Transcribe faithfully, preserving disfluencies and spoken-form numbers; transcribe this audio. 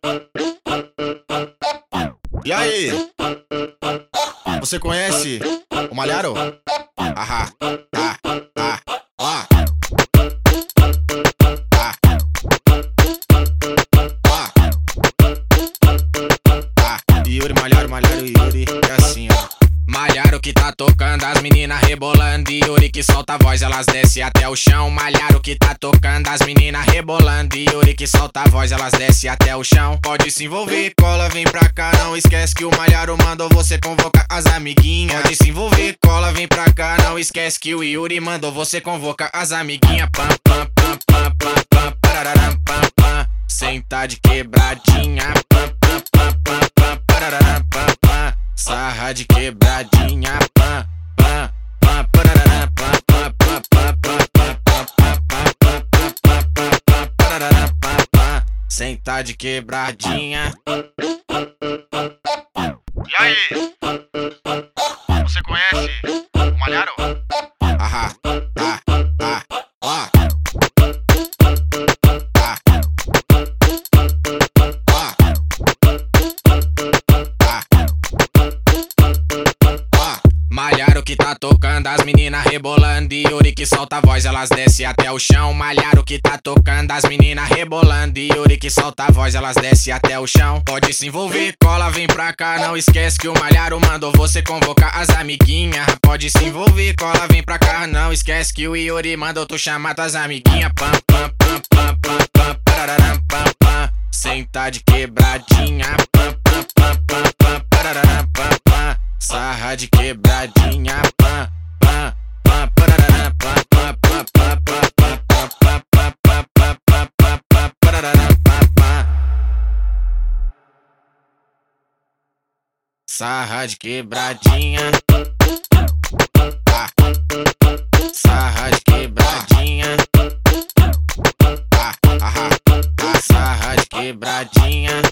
E aí? Você conhece o Malharo? Ahá, ah, ah, ah. Yuri, Malharo, Malharo, Yuri, é assim, ó. Malharo que tá tocando, as meninas rebolando. Yuri que solta a voz, elas descem até o chão. Malharo que tá tocando, as meninas rebolando. Yuri que solta a voz, elas descem até o chão. Pode se envolver, cola, vem pra cá. Não esquece que o Malharo mandou você convocar as amiguinhas. Pode se envolver, cola, vem pra cá. Não esquece que o Yuri mandou você convocar as amiguinhas. Pam, pam, pam, pam, pam, pam, pararam, pam, pam. Senta de quebradinha. Pam, pam, pam, pam, pam, pararam, pam, pam. Sarra de quebradinha, pam, pam, pam, parará, pam, pam, pam, pam, pam, pam, pam, pam, pam, pam, pam, pam, parará, pam, pam. Senta de quebradinha. E aí? Você conhece o Malharo? Ahá, ah, ah, ah. Malharo que tá tocando, as meninas rebolando. Yuri que solta a voz, elas descem até o chão. Malharo que tá tocando, as meninas rebolando. Yuri que solta a voz, elas descem até o chão. Pode se envolver, cola, vem pra cá. Não esquece que o Malharo mandou você convocar as amiguinhas. Pode se envolver, cola, vem pra cá. Não esquece que o Yuri mandou tu chamar tuas amiguinhas. Pam, pam, pam, pam, pam, pam, pararam, pam, pam. Senta de quebradinha. Pam, pam, pam, pam, pam, pararam, pam, pam. Sarra de quebradinha, pam, pam, pam, parará, pam, pam, pam, pam, pam, pam, pam, pam, pam, pam, pam, pam, pam, pam, parará, pam, pam. Sarra de quebradinha, ah. Sarra de quebradinha, ah, ah, ah. Sarra de quebradinha.